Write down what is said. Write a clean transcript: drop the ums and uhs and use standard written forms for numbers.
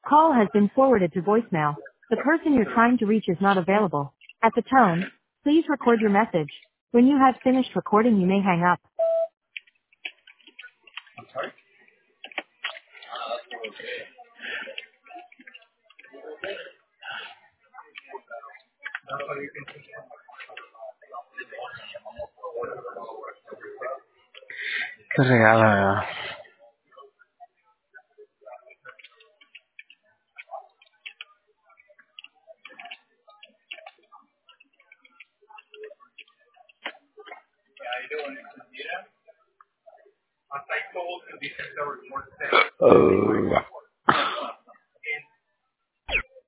Call has been forwarded to voicemail. The person you're trying to reach is not available. At the tone, please record your message. When you have finished recording, you may hang up. Qué regalo, ¿verdad? Oh.